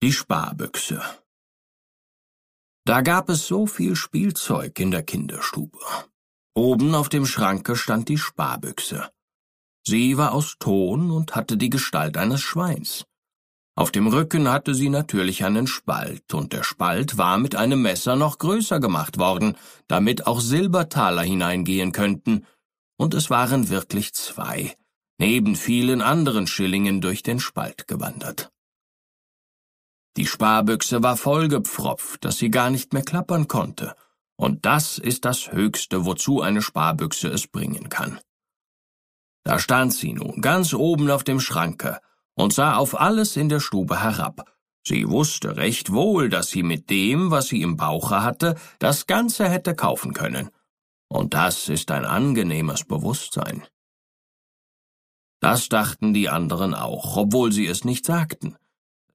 Die Sparbüchse. Da gab es so viel Spielzeug in der Kinderstube. Oben auf dem Schranke stand die Sparbüchse. Sie war aus Ton und hatte die Gestalt eines Schweins. Auf dem Rücken hatte sie natürlich einen Spalt, und der Spalt war mit einem Messer noch größer gemacht worden, damit auch Silbertaler hineingehen könnten, und es waren wirklich 2, neben vielen anderen Schillingen durch den Spalt gewandert. Die Sparbüchse war vollgepfropft, dass sie gar nicht mehr klappern konnte, und das ist das Höchste, wozu eine Sparbüchse es bringen kann. Da stand sie nun ganz oben auf dem Schranke und sah auf alles in der Stube herab. Sie wusste recht wohl, dass sie mit dem, was sie im Bauche hatte, das Ganze hätte kaufen können. Und das ist ein angenehmes Bewusstsein. Das dachten die anderen auch, obwohl sie es nicht sagten.